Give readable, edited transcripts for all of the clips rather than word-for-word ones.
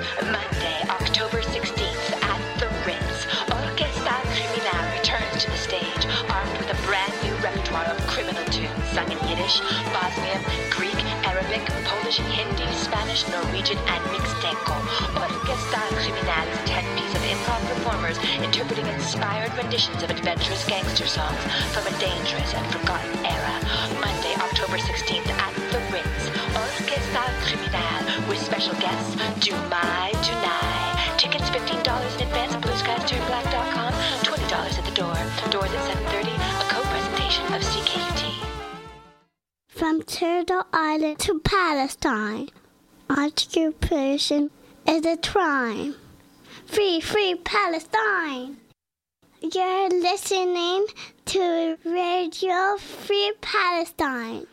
Monday, October 16th at the Ritz, Orchestra Criminal returns to the stage, armed with a brand new repertoire of criminal tunes sung in Yiddish, Bosnian, Greek, Arabic, Polish, Hindi, Spanish, Norwegian, and Mixteco. Orchestra Criminal is a 10-piece of improv performers interpreting inspired renditions of adventurous gangster songs from a dangerous and forgotten era. Monday, October 16th at the Ritz, Orchestra Criminal, with special guests, Dumai Dunai. Tickets $15 in advance at BlueSkiesTurnBlack.com, $20 at the door. Doors at 7:30, a co-presentation of CKUT. From Turtle Island to Palestine, occupation is a crime. Free, free Palestine! You're listening to Radio Free Palestine.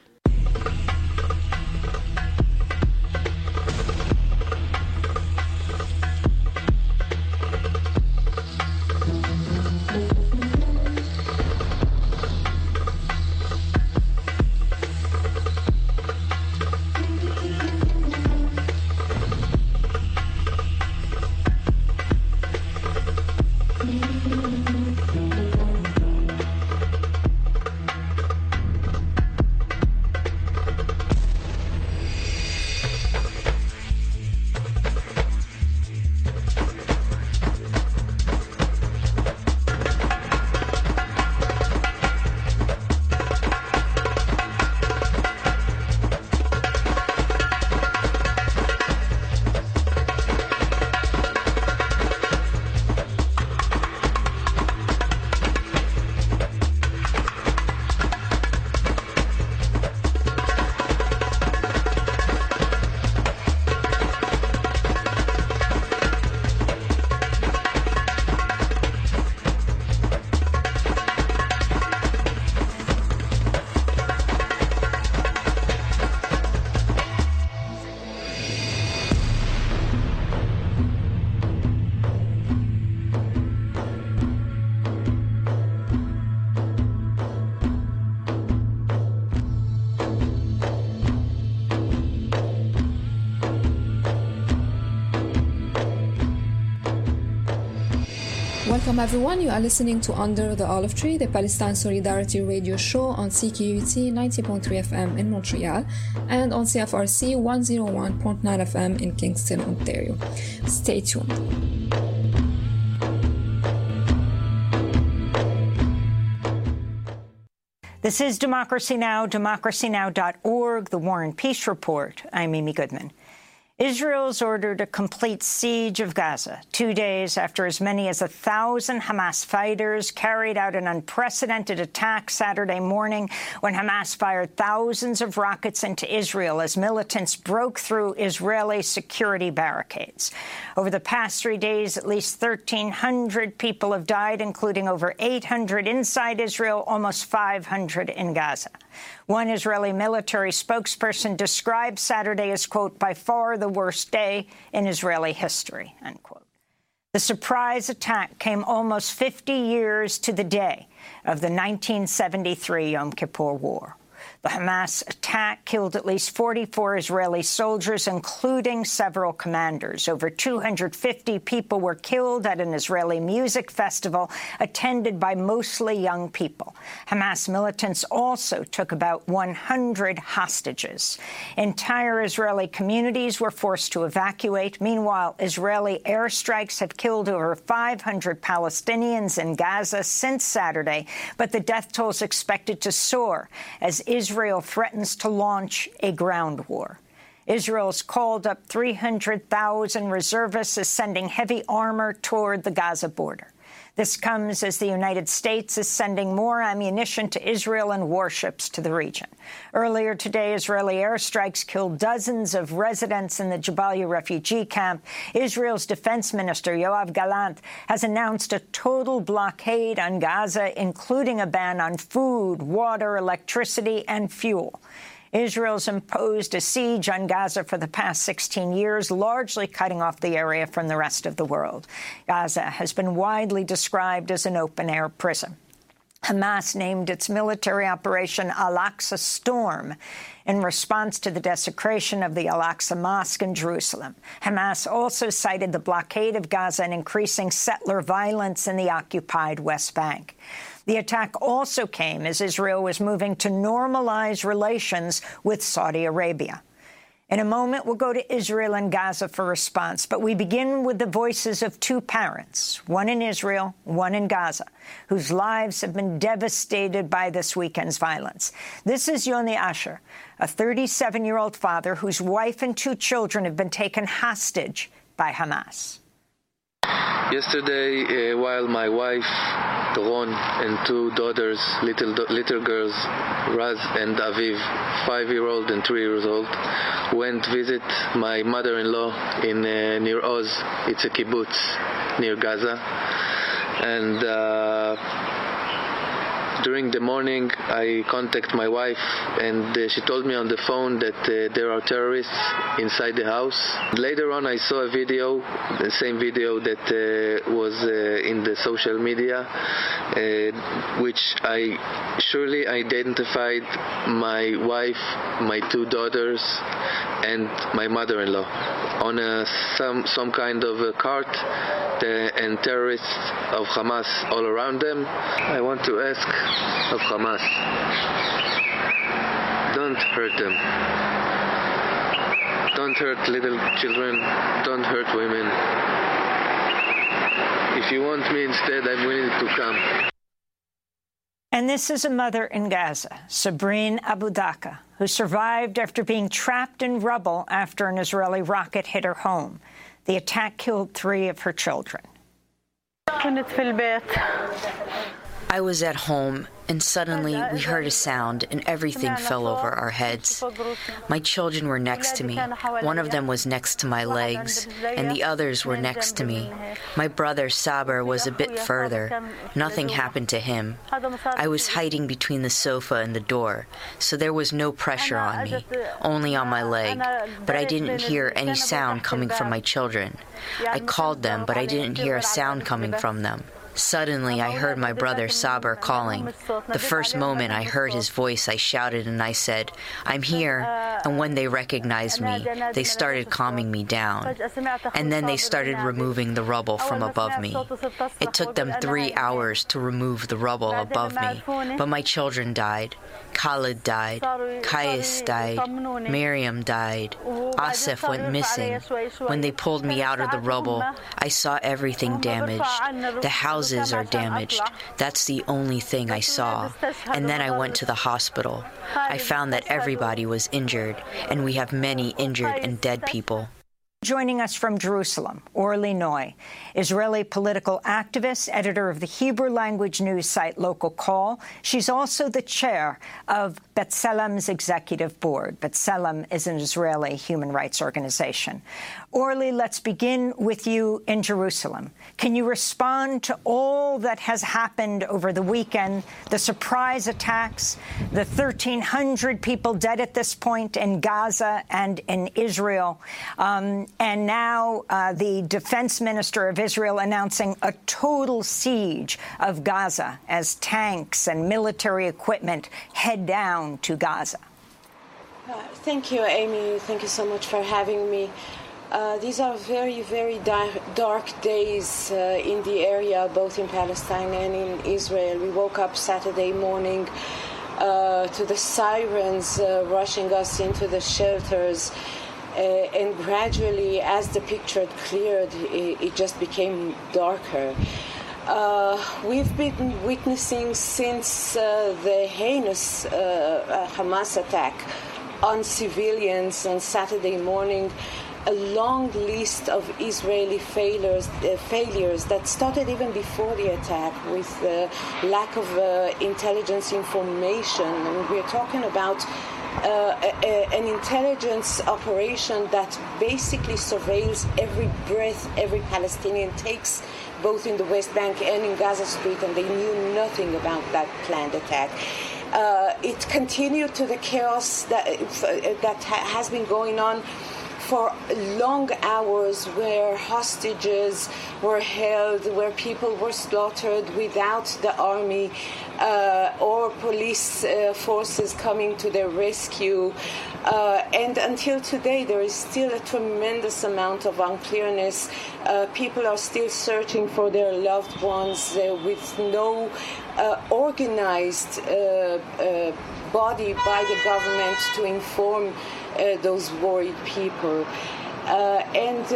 Welcome everyone, you are listening to Under the Olive Tree, the Palestine Solidarity radio show on CKUT 90.3 FM in Montreal and on CFRC 101.9 FM in Kingston, Ontario. Stay tuned. This is Democracy Now!, democracynow.org, the War and Peace Report. I'm Amy Goodman. Israel's ordered a complete siege of Gaza 2 days after as many as 1,000 Hamas fighters carried out an unprecedented attack Saturday morning when Hamas fired thousands of rockets into Israel as militants broke through Israeli security barricades. Over the past 3 days, at least 1,300 people have died, including over 800 inside Israel, almost 500 in Gaza. One Israeli military spokesperson described Saturday as, quote, by far the worst day in Israeli history, unquote. The surprise attack came almost 50 years to the day of the 1973 Yom Kippur War. The Hamas attack killed at least 44 Israeli soldiers, including several commanders. Over 250 people were killed at an Israeli music festival attended by mostly young people. Hamas militants also took about 100 hostages. Entire Israeli communities were forced to evacuate. Meanwhile, Israeli airstrikes have killed over 500 Palestinians in Gaza since Saturday, but the death toll is expected to soar as Israel threatens to launch a ground war. Israel's called up 300,000 reservists, is sending heavy armor toward the Gaza border. This comes as the United States is sending more ammunition to Israel and warships to the region. Earlier today, Israeli airstrikes killed dozens of residents in the Jabalia refugee camp. Israel's defense minister, Yoav Gallant, has announced a total blockade on Gaza, including a ban on food, water, electricity, and fuel. Israel's imposed a siege on Gaza for the past 16 years, largely cutting off the area from the rest of the world. Gaza has been widely described as an open-air prison. Hamas named its military operation Al-Aqsa Storm in response to the desecration of the Al-Aqsa Mosque in Jerusalem. Hamas also cited the blockade of Gaza and increasing settler violence in the occupied West Bank. The attack also came as Israel was moving to normalize relations with Saudi Arabia. In a moment, we'll go to Israel and Gaza for response, but we begin with the voices of two parents, one in Israel, one in Gaza, whose lives have been devastated by this weekend's violence. This is Yoni Asher, a 37-year-old father whose wife and two children have been taken hostage by Hamas. Yesterday, while my wife, Doron, and two daughters, little girls, Raz and Aviv, 5-year-old and 3-year-old, went visit my mother-in-law in near Oz. It's a kibbutz near Gaza. And during the morning, I contacted my wife, and she told me on the phone that there are terrorists inside the house. Later on, I saw a video, the same video that was in the social media, which I surely identified my wife, my two daughters, and my mother-in-law on some kind of a cart, and terrorists of Hamas all around them. I want to ask of Hamas, don't hurt them. Don't hurt little children. Don't hurt women. If you want me instead, I'm willing to come. And this is a mother in Gaza, Sabrine Abu Daka, who survived after being trapped in rubble after an Israeli rocket hit her home. The attack killed 3 of her children. I was at home, and suddenly we heard a sound, and everything fell over our heads. My children were next to me. One of them was next to my legs, and the others were next to me. My brother, Saber, was a bit further. Nothing happened to him. I was hiding between the sofa and the door, so there was no pressure on me, only on my leg. But I didn't hear any sound coming from my children. I called them, but I didn't hear a sound coming from them. Suddenly, I heard my brother Saber calling. The first moment I heard his voice, I shouted and I said, "I'm here." And when they recognized me, they started calming me down. And then they started removing the rubble from above me. It took them 3 hours to remove the rubble above me. But my children died. Khalid died. Kais died. Miriam died. Asif went missing. When they pulled me out of the rubble, I saw everything damaged. The houses are damaged. That's the only thing I saw. And then I went to the hospital. I found that everybody was injured, and we have many injured and dead people. Joining us from Jerusalem, Orly Noy, Israeli political activist, editor of the Hebrew language news site Local Call. She's also the chair of B'Tselem's executive board. B'Tselem is an Israeli human rights organization. Orly, let's begin with you in Jerusalem. Can you respond to all that has happened over the weekend, the surprise attacks, the 1,300 people dead at this point in Gaza and in Israel, and now the defense minister of Israel announcing a total siege of Gaza as tanks and military equipment head down to Gaza? Thank you, Amy. Thank you so much for having me. These are very, very dark days in the area, both in Palestine and in Israel. We woke up Saturday morning to the sirens rushing us into the shelters. And gradually, as the picture cleared, it just became darker. We've been witnessing since the heinous Hamas attack on civilians on Saturday morning a long list of Israeli failures that started even before the attack with lack of intelligence information. And we're talking about an intelligence operation that basically surveils every breath every Palestinian takes, both in the West Bank and in Gaza Street, and they knew nothing about that planned attack. It continued to the chaos that has been going on for long hours, where hostages were held, where people were slaughtered without the army or police forces coming to their rescue. And until today, there is still a tremendous amount of unclearness. People are still searching for their loved ones with no organized body by the government to inform those worried people. And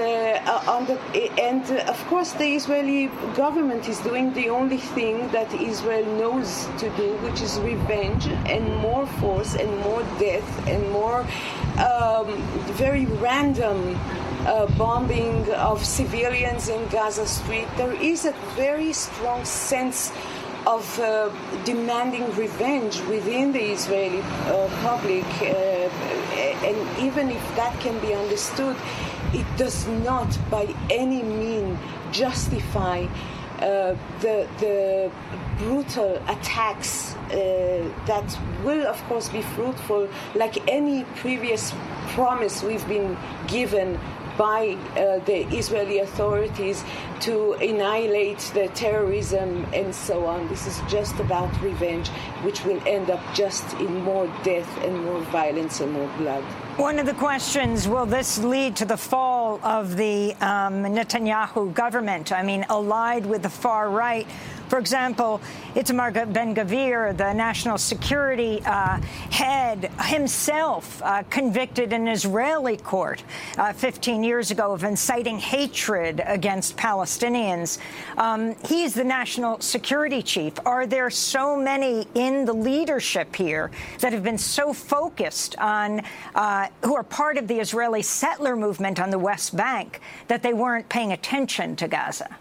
of course, the Israeli government is doing the only thing that Israel knows to do, which is revenge and more force and more death and more very random bombing of civilians in Gaza Street. There is a very strong sense of demanding revenge within the Israeli public, and even if that can be understood, it does not by any means justify the brutal attacks that will, of course, be fruitful, like any previous promise we've been given by the Israeli authorities to annihilate the terrorism and so on. This is just about revenge, which will end up just in more death and more violence and more blood. One of the questions, will this lead to the fall of the Netanyahu government? I mean, allied with the far right. For example, Itamar Ben-Gvir, the national security head himself, convicted in an Israeli court 15 years ago of inciting hatred against Palestinians. He's the national security chief. Are there so many in the leadership here that have been so focused on, who are part of the Israeli settler movement on the West Bank, that they weren't paying attention to Gaza?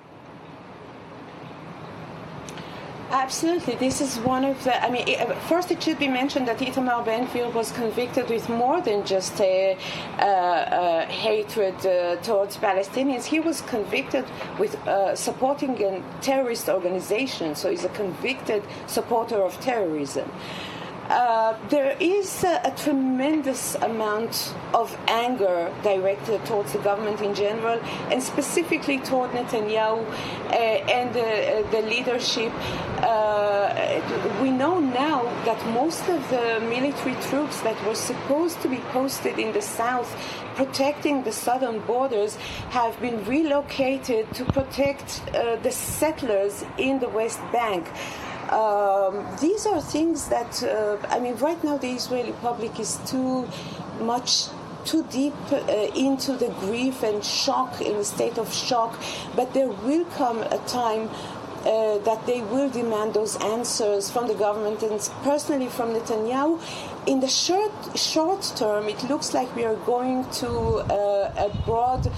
Absolutely. This is one of the, I mean, first it should be mentioned that Itamar Ben-Gvir was convicted with more than just hatred towards Palestinians. He was convicted with supporting a terrorist organization, so he's a convicted supporter of terrorism. There is a tremendous amount of anger directed towards the government in general, and specifically toward Netanyahu and the leadership. We know now that most of the military troops that were supposed to be posted in the south protecting the southern borders have been relocated to protect the settlers in the West Bank. These are things that, I mean, right now the Israeli public is too deep into the grief and shock, in a state of shock, but there will come a time that they will demand those answers from the government and personally from Netanyahu. In the short term, it looks like we are going to a broad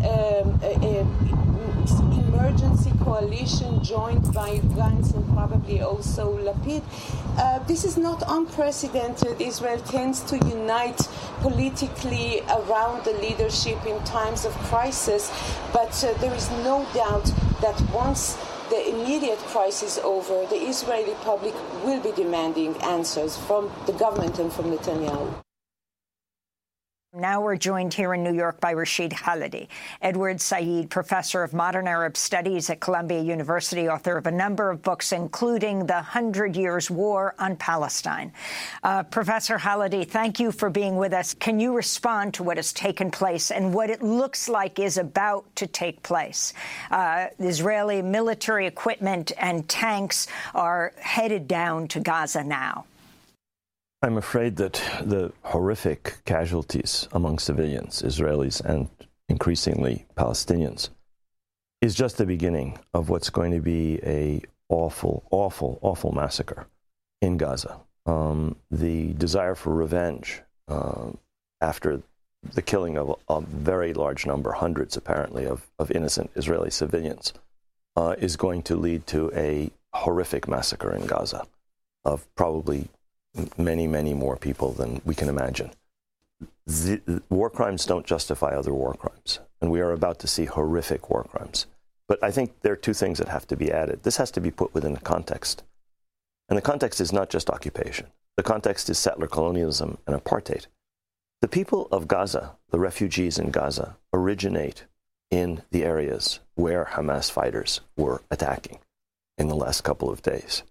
emergency coalition joined by Gantz and probably also Lapid. This is not unprecedented. Israel tends to unite politically around the leadership in times of crisis, but there is no doubt that once the immediate crisis over, the Israeli public will be demanding answers from the government and from Netanyahu. Now we're joined here in New York by Rashid Khalidi, Edward Said Professor of Modern Arab Studies at Columbia University, author of a number of books, including The 100 Years' War on Palestine. Professor Khalidi, thank you for being with us. Can you respond to what has taken place and what it looks like is about to take place? Israeli military equipment and tanks are headed down to Gaza now. I'm afraid that the horrific casualties among civilians, Israelis and increasingly Palestinians, is just the beginning of what's going to be a awful, awful, awful massacre in Gaza. The desire for revenge after the killing of a very large number, hundreds apparently, of innocent Israeli civilians, is going to lead to a horrific massacre in Gaza of probably many, many more people than we can imagine. War crimes don't justify other war crimes, and we are about to see horrific war crimes. But I think there are two things that have to be added. This has to be put within a context. And the context is not just occupation. The context is settler colonialism and apartheid. The people of Gaza, the refugees in Gaza, originate in the areas where Hamas fighters were attacking in the last couple of days.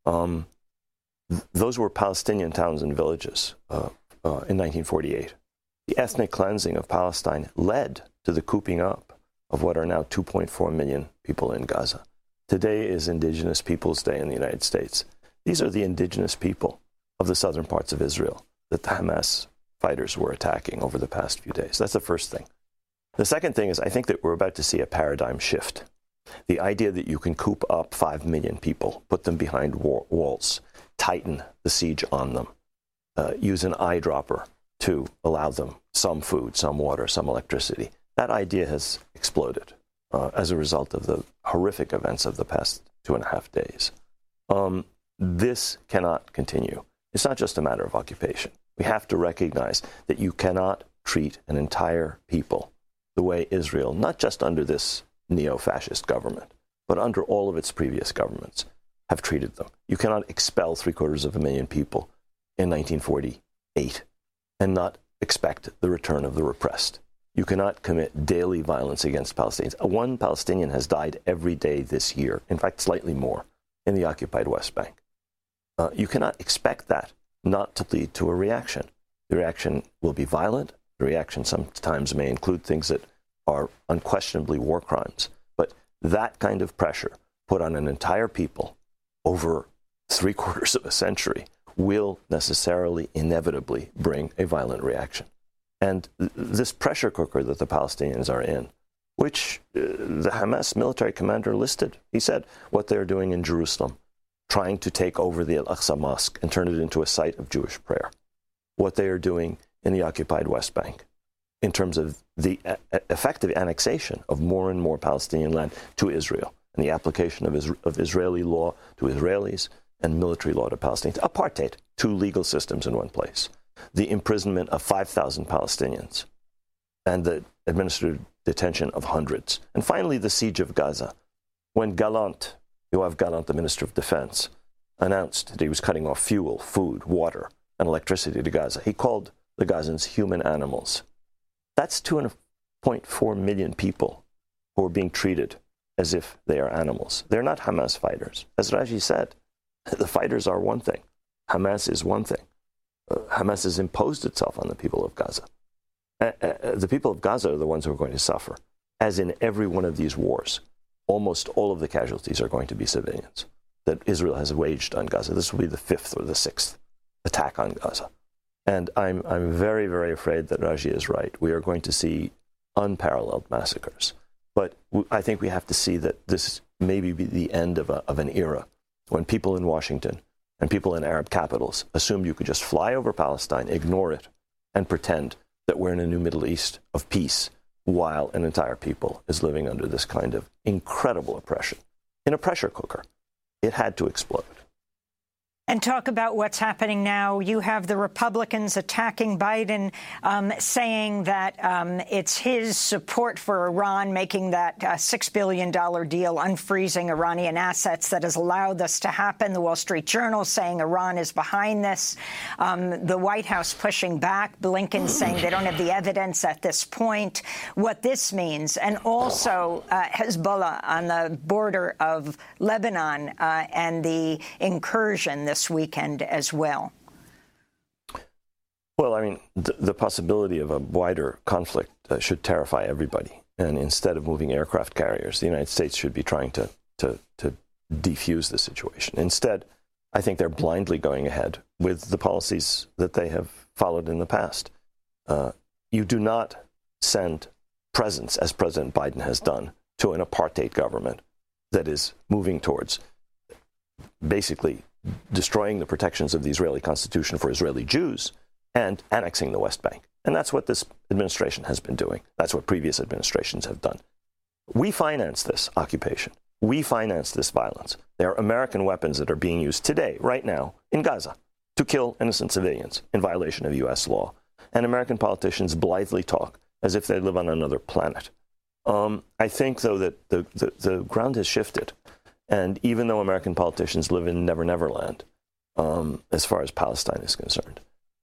Those were Palestinian towns and villages in 1948. The ethnic cleansing of Palestine led to the cooping up of what are now 2.4 million people in Gaza. Today is Indigenous Peoples Day in the United States. These are the indigenous people of the southern parts of Israel that the Hamas fighters were attacking over the past few days. That's the first thing. The second thing is I think that we're about to see a paradigm shift. The idea that you can coop up 5 million people, put them behind walls, tighten the siege on them, use an eyedropper to allow them some food, some water, some electricity. That idea has exploded as a result of the horrific events of the past 2.5 days. This cannot continue. It's not just a matter of occupation. We have to recognize that you cannot treat an entire people the way Israel, not just under this neo-fascist government, but under all of its previous governments, have treated them. You cannot expel 750,000 people in 1948 and not expect the return of the repressed. You cannot commit daily violence against Palestinians. One Palestinian has died every day this year, in fact, slightly more, in the occupied West Bank. You cannot expect that not to lead to a reaction. The reaction will be violent. The reaction sometimes may include things that are unquestionably war crimes. But that kind of pressure put on an entire people over 3/4 of a century will necessarily, inevitably bring a violent reaction. And this pressure cooker that the Palestinians are in, which the Hamas military commander listed, he said what they're doing in Jerusalem, trying to take over the Al-Aqsa Mosque and turn it into a site of Jewish prayer. What they are doing in the occupied West Bank in terms of the effective annexation of more and more Palestinian land to Israel and the application of Israeli law to Israelis and military law to Palestinians. Apartheid, 2 legal systems in one place. The imprisonment of 5,000 Palestinians and the administrative detention of hundreds. And finally, the siege of Gaza. When Gallant, Yoav Gallant, the Minister of Defense, announced that he was cutting off fuel, food, water, and electricity to Gaza, he called the Gazans human animals. That's 2.4 million people who are being treated as if they are animals. They're not Hamas fighters. As Raji said, the fighters are one thing. Hamas is one thing. Hamas has imposed itself on the people of Gaza. The people of Gaza are the ones who are going to suffer. As in every one of these wars, almost all of the casualties are going to be civilians that Israel has waged on Gaza. This will be the 5th or the 6th attack on Gaza. And I'm very, very afraid that Raji is right. We are going to see unparalleled massacres. But I think we have to see that this may be the end of an era when people in Washington and people in Arab capitals assumed you could just fly over Palestine, ignore it, and pretend that we're in a new Middle East of peace while an entire people is living under this kind of incredible oppression. In a pressure cooker, it had to explode. And talk about what's happening now. You have the Republicans attacking Biden, saying that it's his support for Iran making that $6 billion deal, unfreezing Iranian assets, that has allowed this to happen. The Wall Street Journal saying Iran is behind this. The White House pushing back. Blinken saying they don't have the evidence at this point. What this means, and also Hezbollah on the border of Lebanon and the incursion this weekend as well. Well, I mean, the possibility of a wider conflict should terrify everybody. And instead of moving aircraft carriers, the United States should be trying to defuse the situation. Instead, I think they're blindly going ahead with the policies that they have followed in the past. You do not send presents, as President Biden has done, to an apartheid government that is moving towards basically destroying the protections of the Israeli Constitution for Israeli Jews and annexing the West Bank. And that's what this administration has been doing. That's what previous administrations have done. We finance this occupation. We finance this violence. There are American weapons that are being used today, right now, in Gaza, to kill innocent civilians in violation of U.S. law. And American politicians blithely talk as if they live on another planet. I think, though, that the ground has shifted. And even though American politicians live in Never Never Land, as far as Palestine is concerned,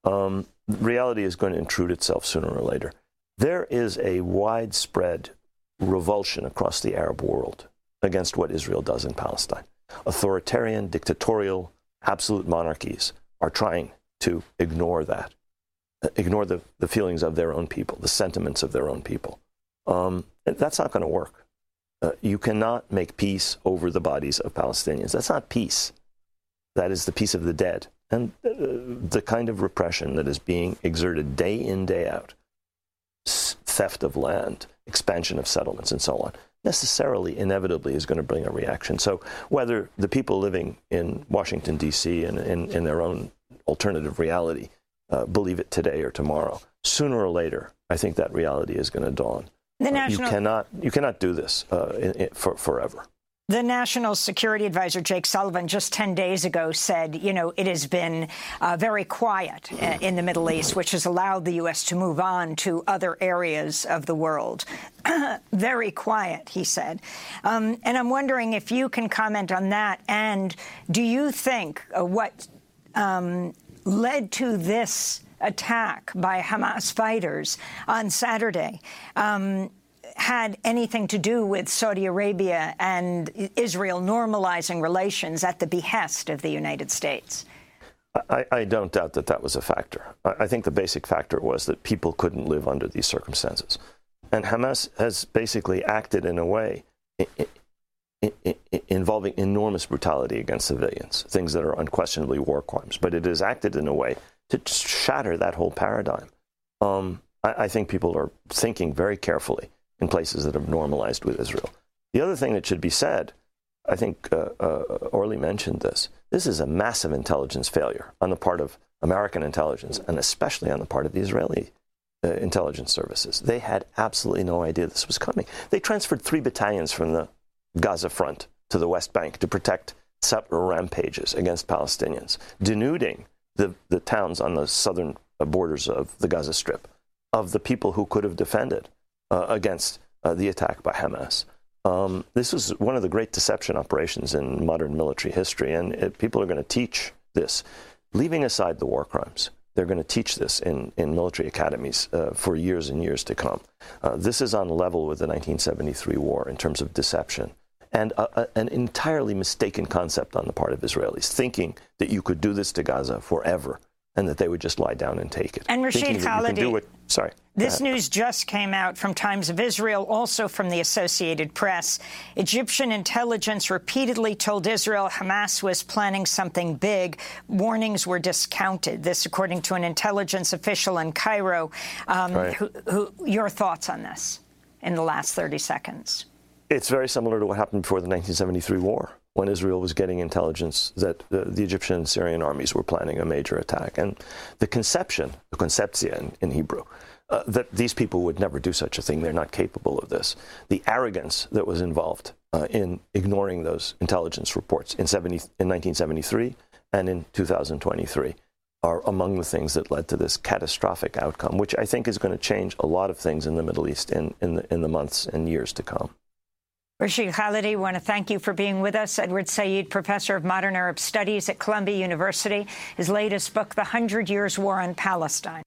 Reality is going to intrude itself sooner or later. There is a widespread revulsion across the Arab world against what Israel does in Palestine. Authoritarian, dictatorial, absolute monarchies are trying to ignore that, ignore the feelings of their own people, the sentiments of their own people. That's not going to work. You cannot make peace over the bodies of Palestinians. That's not peace. That is the peace of the dead. And the kind of repression that is being exerted day in, day out, theft of land, expansion of settlements, and so on, necessarily, inevitably is going to bring a reaction. So whether the people living in Washington, D.C. and in their own alternative reality believe it today or tomorrow, sooner or later, I think that reality is going to dawn. You cannot do this for forever. The National Security Advisor, Jake Sullivan, just 10 days ago said, it has been very quiet in the Middle East, which has allowed the U.S. to move on to other areas of the world. Very quiet, he said. And I'm wondering if you can comment on that. And do you think what led to this attack by Hamas fighters on Saturday had anything to do with Saudi Arabia and Israel normalizing relations at the behest of the United States? I don't doubt that that was a factor. I think the basic factor was that people couldn't live under these circumstances. And Hamas has basically acted in a way involving enormous brutality against civilians, things that are unquestionably war crimes. But it has acted in a way to shatter that whole paradigm. I think people are thinking very carefully in places that have normalized with Israel. The other thing that should be said, I think Orly mentioned this, this is a massive intelligence failure on the part of American intelligence, and especially on the part of the Israeli intelligence services. They had absolutely no idea this was coming. They transferred 3 battalions from the Gaza front to the West Bank to protect settler rampages against Palestinians, denuding the towns on the southern borders of the Gaza Strip of the people who could have defended against the attack by Hamas. This was one of the great deception operations in modern military history, and people are going to teach this. Leaving aside the war crimes, they're going to teach this in military academies for years and years to come. This is on level with the 1973 war in terms of deception, and an entirely mistaken concept on the part of Israelis, thinking that you could do this to Gaza forever and that they would just lie down and take it. And Rashid Khalidi, sorry. This news just came out from Times of Israel, also from the Associated Press. Egyptian intelligence repeatedly told Israel Hamas was planning something big. Warnings were discounted. This, according to an intelligence official in Cairo. Right. Your thoughts on this in the last 30 seconds? It's very similar to what happened before the 1973 war, when Israel was getting intelligence that the Egyptian and Syrian armies were planning a major attack. And the conception, the conceptia in Hebrew, that these people would never do such a thing, they're not capable of this. The arrogance that was involved in ignoring those intelligence reports in 1973 and in 2023 are among the things that led to this catastrophic outcome, which I think is going to change a lot of things in the Middle East in the months and years to come. Rashid Khalidi, I want to thank you for being with us. Edward Said, professor of modern Arab studies at Columbia University. His latest book, The 100 Years' War on Palestine.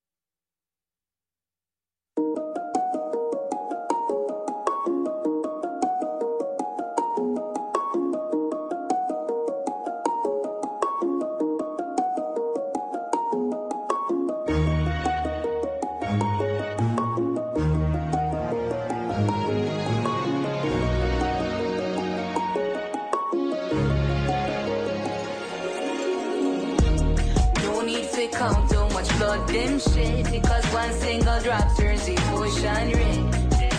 Them shit, because one single drop turns the ocean red.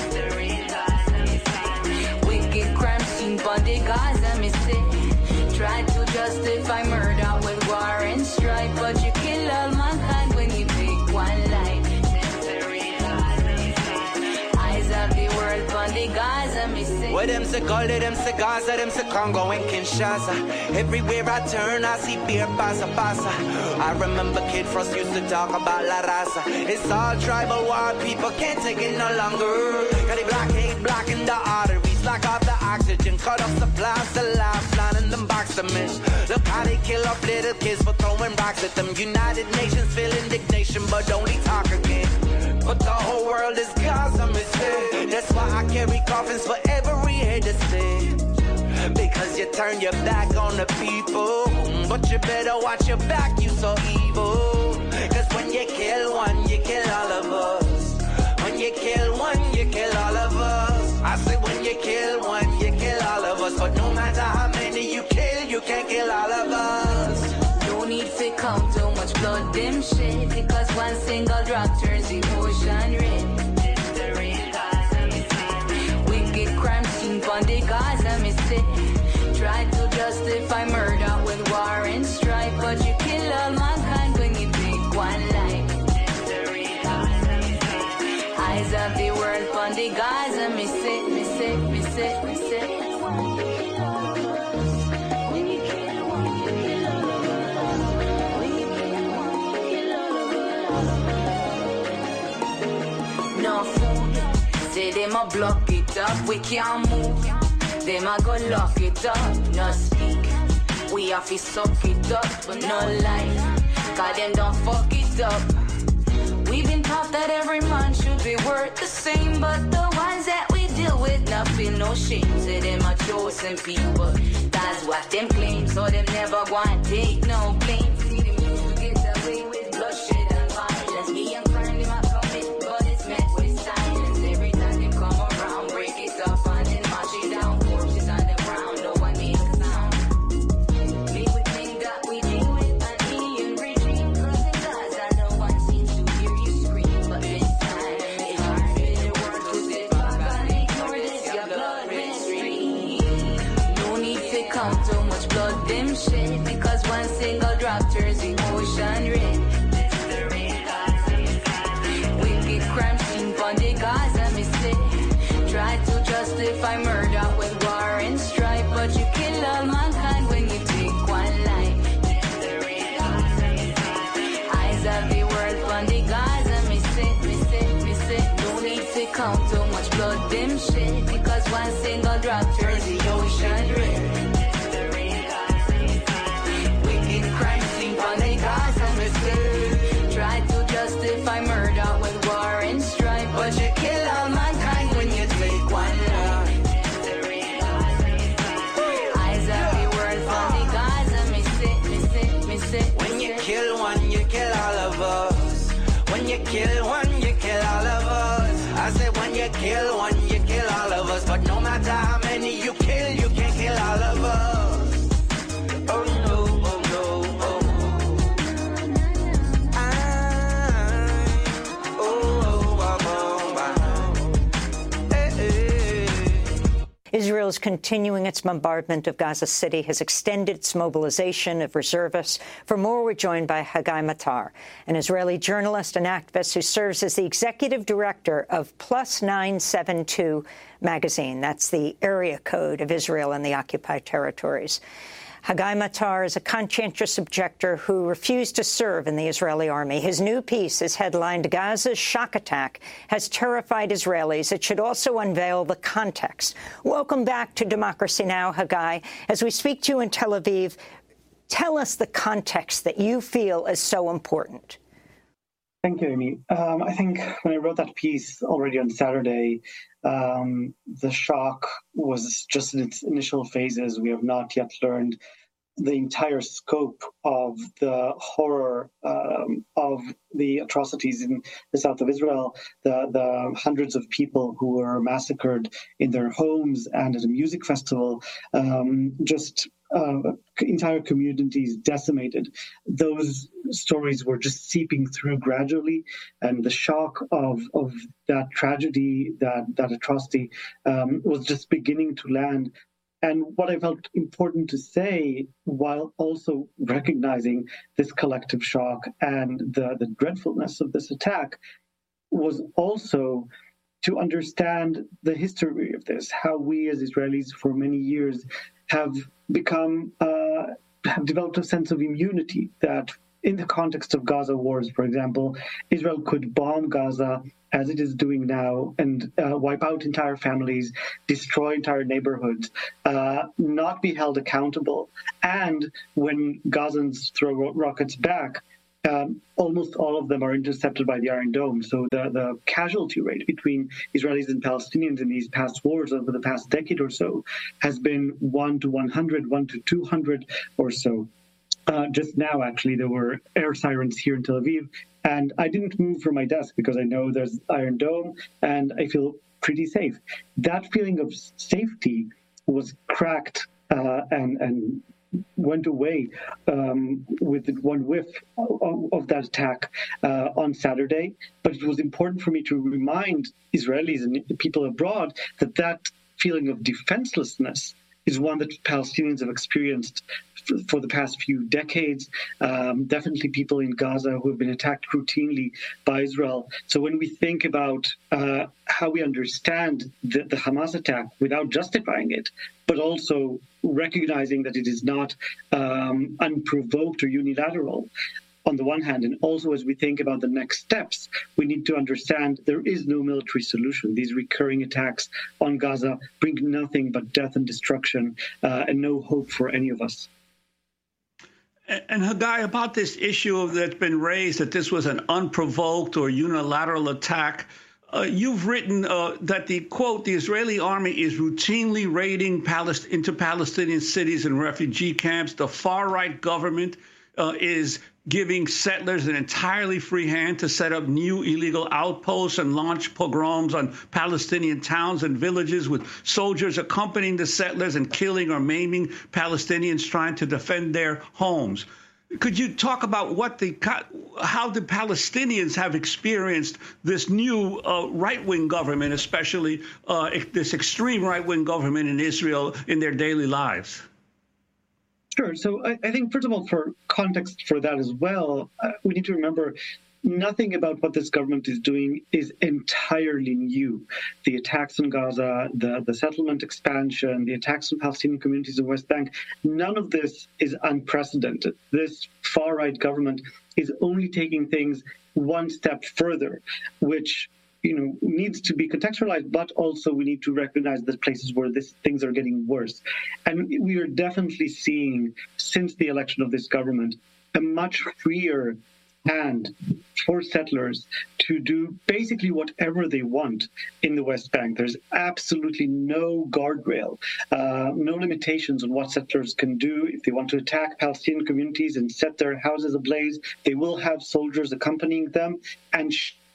Wicked crime scene on the Gaza, me say. Try to justify murder with war and strife, but you kill all mankind when you pick one life. Eyes of the world on the Gaza, me say. Well, them say Gully, them say Gaza, them say Congo and Kinshasa. Everywhere I turn, I see beer, pasa. I remember Kid Frost used to talk about La Raza. It's all tribal war, people can't take it no longer. Got the black hate blocking the arteries. just like off the oxygen. Cut off supplies, the lifeline and them box of mesh. Look how they kill off little kids for throwing rocks at them. United Nations feel indignation, but only talk again. But the whole world is Gaza, mister. That's why I carry coffins for every head to stay. Because you turn your back on the people, but you better watch your back, you so evil. Cause when you kill one, you kill all of us. When you kill one, you kill all of us. I say when you kill one, you kill all of us. But no matter how many you kill, you can't kill all of us. No need to count too much blood, them shit. Because one single drop turns the ocean red. It's the real Gaza, me say. Wicked crime scene on the Gaza, me say. Try to justify murder with war and strife, but you kill all mankind when you take one life. It's the real Gaza, me say. Eyes of the world on the Gaza, me say, me say, me say, me say. No food, say them a block it up, we can't move. Them a go lock it up, no speak. We have to suck it up, but no life. Cause them don't fuck it up. We've been taught that every man should be worth the same, but the ones that we deal with not feel no shame. Say them a chosen people, that's what them claim. So them never want to take no blame. See them used to get away with bloodshed and violence. Me and crime them a commit, but it's met with silence. Every time them come around, break it up and then mash it down. Corpses on the ground, no one make a sound. Me would think that we deal with an alien regime, cause in Gaza no one seems to hear you scream. But this time, it's hard for the world to sit back and ignore this, your blood will stream. No need to count too much blood, them shit, because one single drop turns the ocean red. This is the real Gaza, me say. Wicked crime scene on the Gaza, me say. Try to justify murder with war and strife, but you kill all mankind when you take one life. This is the real Gaza, me say. Eyes of the world on the Gaza, me say, me say, me say. No need to count too much blood, them shit, because one single drop turns the ocean red. This is the real Gaza, me say. Wicked crime scene on the Gaza, me say. Try to justify murder with war and strife, but you kill all mankind when you take one life. This is the real Gaza, me say. Eyes of the world on the Gaza, me say, me say, me say. When you kill one, you kill all of us. When you kill one, you kill all of us. I said when you kill one, you kill all of us. But no matter how many you kill, you can't kill all of us. Oh no, oh no, oh. Israel is continuing its bombardment of Gaza City, has extended its mobilization of reservists. For more, we're joined by Hagai Matar, an Israeli journalist and activist who serves as the executive director of Plus 972 magazine. That's the area code of Israel and the occupied territories. Hagai Matar is a conscientious objector who refused to serve in the Israeli army. His new piece is headlined, "Gaza's shock attack has terrified Israelis." It should also unveil the context. Welcome back to Democracy Now!, Hagai. As we speak to you in Tel Aviv, tell us the context that you feel is so important. Thank you, Amy. I think when I wrote that piece already on Saturday, the shock was just in its initial phases. We have not yet learned the entire scope of the horror of the atrocities in the south of Israel, the hundreds of people who were massacred in their homes and at a music festival, entire communities decimated. Those stories were just seeping through gradually, and the shock of that tragedy, that atrocity, was just beginning to land. And what I felt important to say, while also recognizing this collective shock and the dreadfulness of this attack, was also to understand the history of this, how we as Israelis for many years have developed a sense of immunity, that in the context of Gaza wars, for example, Israel could bomb Gaza as it is doing now and wipe out entire families, destroy entire neighborhoods, not be held accountable. And when Gazans throw rockets back, almost all of them are intercepted by the Iron Dome. So the casualty rate between Israelis and Palestinians in these past wars over the past decade or so has been 1 to 100, 1 to 200 or so. Just now, actually, there were air sirens here in Tel Aviv, and I didn't move from my desk because I know there's Iron Dome, and I feel pretty safe. That feeling of safety was cracked and went away with one whiff of that attack on Saturday. But it was important for me to remind Israelis and people abroad that that feeling of defenselessness is one that Palestinians have experienced for the past few decades. Definitely people in Gaza who have been attacked routinely by Israel. So when we think about how we understand the Hamas attack without justifying it, but also recognizing that it is not unprovoked or unilateral, on the one hand, and also as we think about the next steps, we need to understand there is no military solution. These recurring attacks on Gaza bring nothing but death and destruction and no hope for any of us. And Haggai, about this issue that's been raised, that this was an unprovoked or unilateral attack, you've written that the, quote, the Israeli army is routinely raiding into Palestinian cities and refugee camps. The far-right government is giving settlers an entirely free hand to set up new illegal outposts and launch pogroms on Palestinian towns and villages, with soldiers accompanying the settlers and killing or maiming Palestinians trying to defend their homes. Could you talk about how the Palestinians have experienced this new right-wing government, especially this extreme right-wing government in Israel, in their daily lives? Sure. So I think, first of all, for context for that as well, we need to remember nothing about what this government is doing is entirely new. The attacks on Gaza, the settlement expansion, the attacks on Palestinian communities in the West Bank, none of this is unprecedented. This far-right government is only taking things one step further, which needs to be contextualized, but also we need to recognize the places where things are getting worse. And we are definitely seeing, since the election of this government, a much freer hand for settlers to do basically whatever they want in the West Bank. There's absolutely no guardrail, no limitations on what settlers can do. If they want to attack Palestinian communities and set their houses ablaze, they will have soldiers accompanying them, and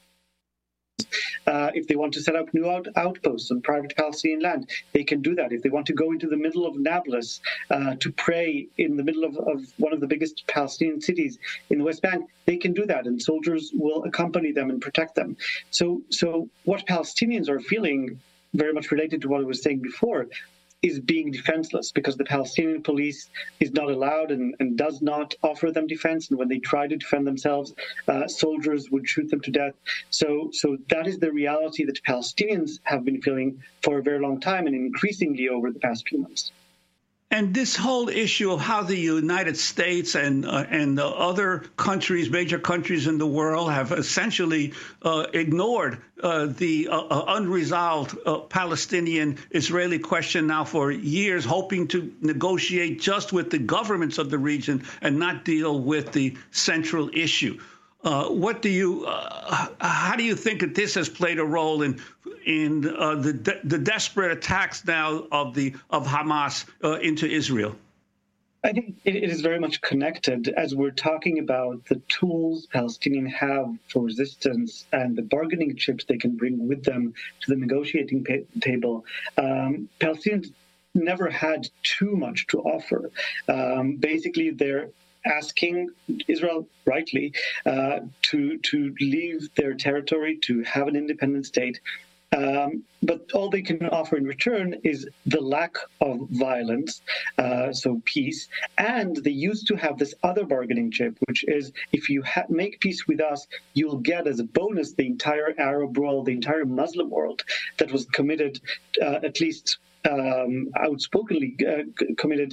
if they want to set up new outposts on private Palestinian land, they can do that. If they want to go into the middle of Nablus to pray in the middle of one of the biggest Palestinian cities in the West Bank, they can do that, and soldiers will accompany them and protect them. So what Palestinians are feeling, very much related to what I was saying before, is being defenseless, because the Palestinian police is not allowed and does not offer them defense. And when they try to defend themselves, soldiers would shoot them to death. So that is the reality that Palestinians have been feeling for a very long time, and increasingly over the past few months. And this whole issue of how the United States and the other countries, major countries in the world, have essentially ignored the unresolved Palestinian-Israeli question now for years, hoping to negotiate just with the governments of the region and not deal with the central issue. How do you think that this has played a role in the desperate attacks now of Hamas into Israel? I think it is very much connected, as we're talking about the tools Palestinians have for resistance and the bargaining chips they can bring with them to the negotiating table. Palestinians never had too much to offer. Basically, they're asking Israel, rightly, to leave their territory, to have an independent state. But all they can offer in return is the lack of violence, so peace. And they used to have this other bargaining chip, which is if you make peace with us, you'll get as a bonus the entire Arab world, the entire Muslim world that was committed, at least outspokenly committed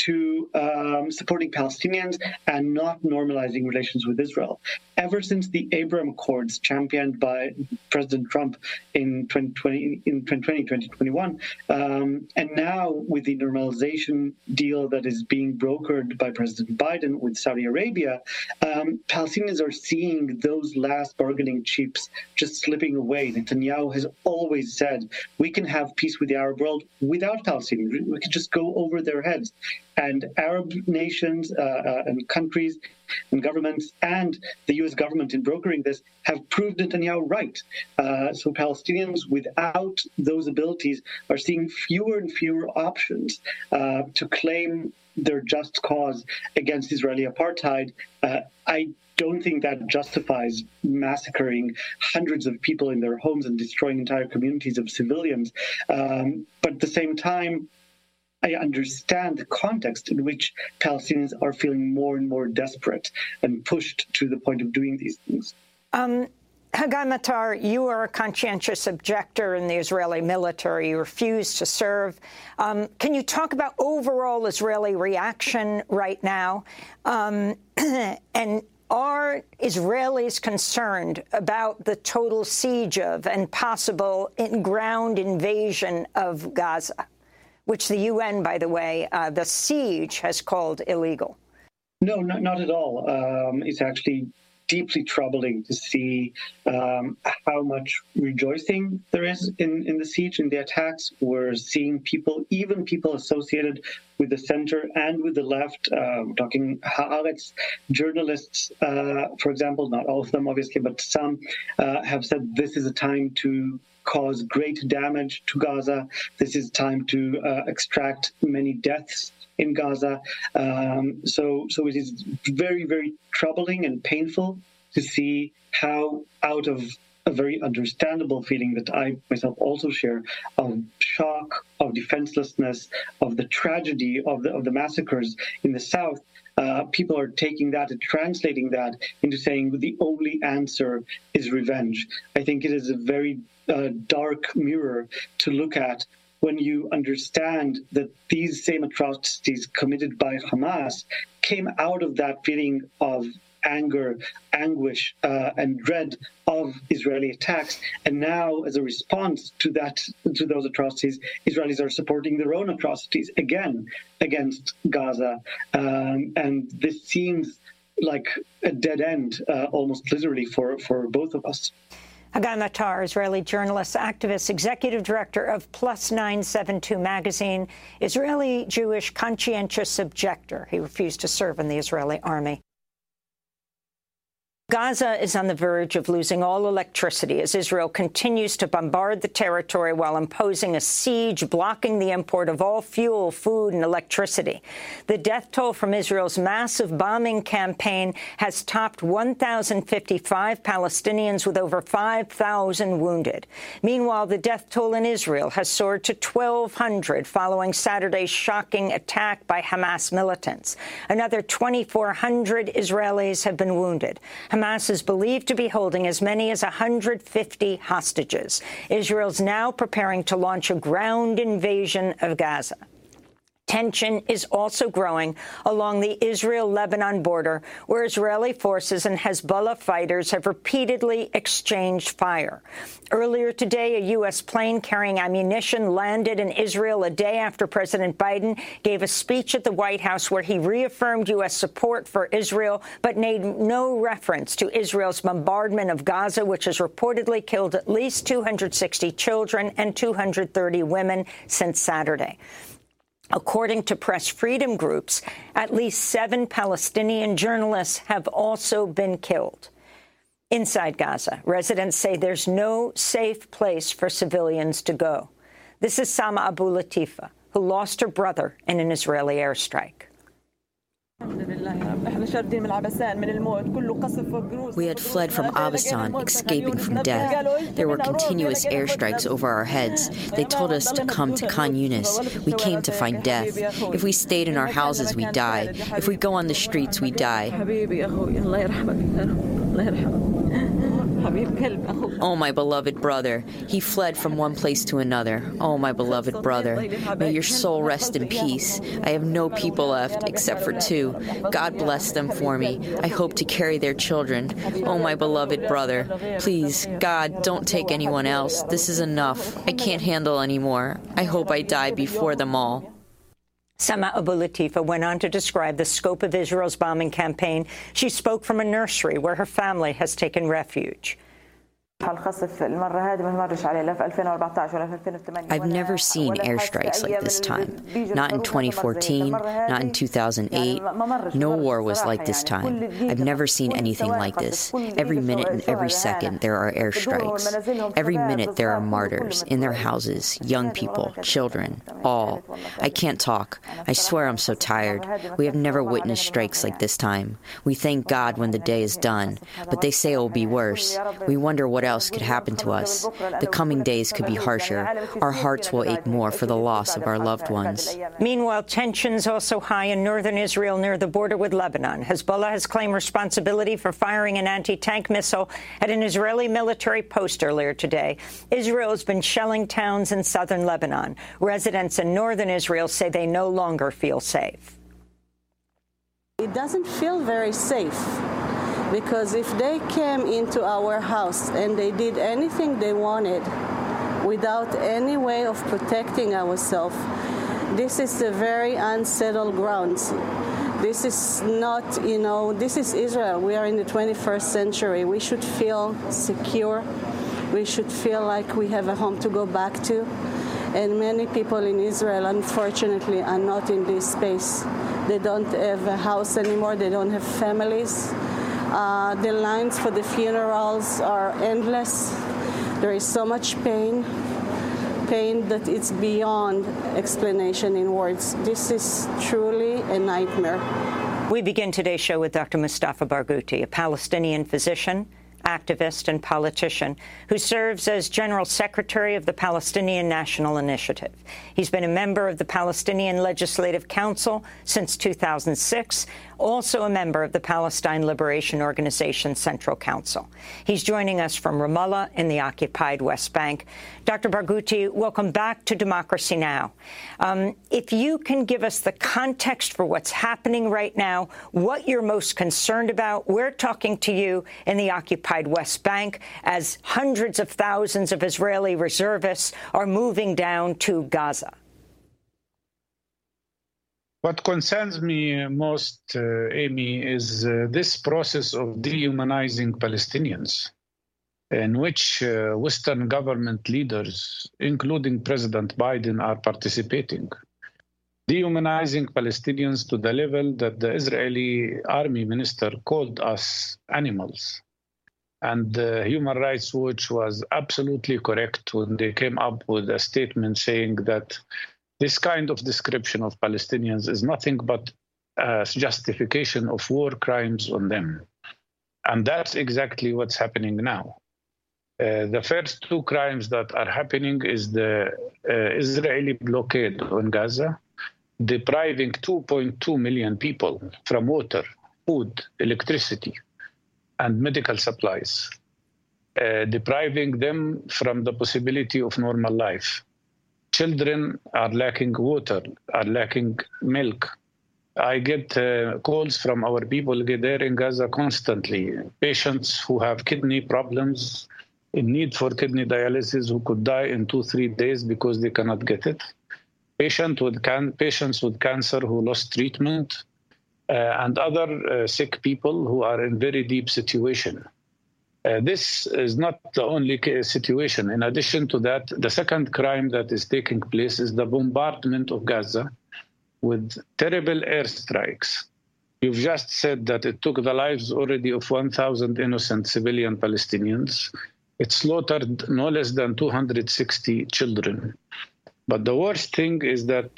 to supporting Palestinians and not normalizing relations with Israel. Ever since the Abraham Accords championed by President Trump in 2021, and now with the normalization deal that is being brokered by President Biden with Saudi Arabia, Palestinians are seeing those last bargaining chips just slipping away. Netanyahu has always said, we can have peace with the Arab world without Palestinians. We could just go over their heads. And Arab nations and countries and governments and the U.S. government in brokering this have proved Netanyahu right. So Palestinians without those abilities are seeing fewer and fewer options to claim their just cause against Israeli apartheid. I don't think that justifies massacring hundreds of people in their homes and destroying entire communities of civilians. But at the same time, I understand the context in which Palestinians are feeling more and more desperate and pushed to the point of doing these things. Hagai Matar, you are a conscientious objector in the Israeli military. You refuse to serve. Can you talk about overall Israeli reaction right now? And are Israelis concerned about the total siege of and possible ground invasion of Gaza, which the UN, by the way, the siege has called illegal? No, not at all. It's actually deeply troubling to see how much rejoicing there is in the siege, in the attacks. We're seeing people, even people associated with the center and with the left, talking Haaretz journalists, for example, not all of them, obviously, but some have said this is a time to cause great damage to Gaza. This is time to extract many deaths in Gaza. So it is very, very troubling and painful to see how, out of a very understandable feeling that I myself also share, of shock, of defenselessness, of the tragedy of the massacres in the South, people are taking that and translating that into saying the only answer is revenge. I think it is a very dark mirror to look at when you understand that these same atrocities committed by Hamas came out of that feeling of anger, anguish, and dread of Israeli attacks. And now, as a response to those atrocities, Israelis are supporting their own atrocities again against Gaza. And this seems like a dead end, almost literally, for both of us. Hagai Matar, Israeli journalist, activist, executive director of Plus 972 magazine, Israeli Jewish conscientious objector. He refused to serve in the Israeli army. Gaza is on the verge of losing all electricity as Israel continues to bombard the territory while imposing a siege, blocking the import of all fuel, food, and electricity. The death toll from Israel's massive bombing campaign has topped 1,055 Palestinians, with over 5,000 wounded. Meanwhile, the death toll in Israel has soared to 1,200 following Saturday's shocking attack by Hamas militants. Another 2,400 Israelis have been wounded. Hamas is believed to be holding as many as 150 hostages. Israel's now preparing to launch a ground invasion of Gaza. Tension is also growing along the Israel-Lebanon border, where Israeli forces and Hezbollah fighters have repeatedly exchanged fire. Earlier today, a U.S. plane carrying ammunition landed in Israel a day after President Biden gave a speech at the White House where he reaffirmed U.S. support for Israel, but made no reference to Israel's bombardment of Gaza, which has reportedly killed at least 260 children and 230 women since Saturday. According to press freedom groups, at least 7 Palestinian journalists have also been killed. Inside Gaza, residents say there's no safe place for civilians to go. This is Sama Abu Latifa, who lost her brother in an Israeli airstrike. We had fled from Abasan, escaping from death. There were continuous airstrikes over our heads. They told us to come to Khan Yunis. We came to find death. If we stayed in our houses, we died. If we go on the streets, we die. Oh, my beloved brother. He fled from one place to another. Oh, my beloved brother. May your soul rest in peace. I have no people left except for 2. God bless them for me. I hope to carry their children. Oh, my beloved brother. Please, God, don't take anyone else. This is enough. I can't handle anymore. I hope I die before them all. Sama Abu Latifa went on to describe the scope of Israel's bombing campaign. She spoke from a nursery where her family has taken refuge. I've never seen airstrikes like this time. Not in 2014, not in 2008. No war was like this time. I've never seen anything like this. Every minute and every second there are airstrikes. Every minute there are martyrs in their houses, young people, children, all. I can't talk. I swear I'm so tired. We have never witnessed strikes like this time. We thank God when the day is done, but they say it will be worse. We wonder what else could happen to us. The coming days could be harsher. Our hearts will ache more for the loss of our loved ones. Meanwhile, tensions also high in northern Israel near the border with Lebanon. Hezbollah has claimed responsibility for firing an anti-tank missile at an Israeli military post earlier today. Israel has been shelling towns in southern Lebanon. Residents in northern Israel say they no longer feel safe. It doesn't feel very safe. Because if they came into our house and they did anything they wanted without any way of protecting ourselves, this is a very unsettled grounds. This is not, this is Israel. We are in the 21st century. We should feel secure. We should feel like we have a home to go back to. And many people in Israel, unfortunately, are not in this space. They don't have a house anymore. They don't have families. The lines for the funerals are endless. There is so much pain that it's beyond explanation in words. This is truly a nightmare. We begin today's show with Dr. Mustafa Barghouti, a Palestinian physician, activist and politician who serves as General Secretary of the Palestinian National Initiative. He's been a member of the Palestinian Legislative Council since 2006, also a member of the Palestine Liberation Organization Central Council. He's joining us from Ramallah in the occupied West Bank. Dr. Barghouti, welcome back to Democracy Now! If you can give us the context for what's happening right now, what you're most concerned about. We're talking to you in the occupied West Bank as hundreds of thousands of Israeli reservists are moving down to Gaza. What concerns me most, Amy, is this process of dehumanizing Palestinians, in which Western government leaders, including President Biden, are participating. Dehumanizing Palestinians to the level that the Israeli army minister called us animals. And Human Rights Watch was absolutely correct when they came up with a statement saying that this kind of description of Palestinians is nothing but a justification of war crimes on them. And that's exactly what's happening now. The first 2 crimes that are happening is the Israeli blockade on Gaza, depriving 2.2 million people from water, food, electricity, and medical supplies, depriving them from the possibility of normal life. Children are lacking water, are lacking milk. I get calls from our people there in Gaza constantly. Patients who have kidney problems, in need for kidney dialysis, who could die in 2-3 days because they cannot get it. Patients with cancer who lost treatment, and other sick people who are in very deep situation. This is not the only situation. In addition to that, the second crime that is taking place is the bombardment of Gaza with terrible airstrikes. You've just said that it took the lives already of 1,000 innocent civilian Palestinians. It slaughtered no less than 260 children. But the worst thing is that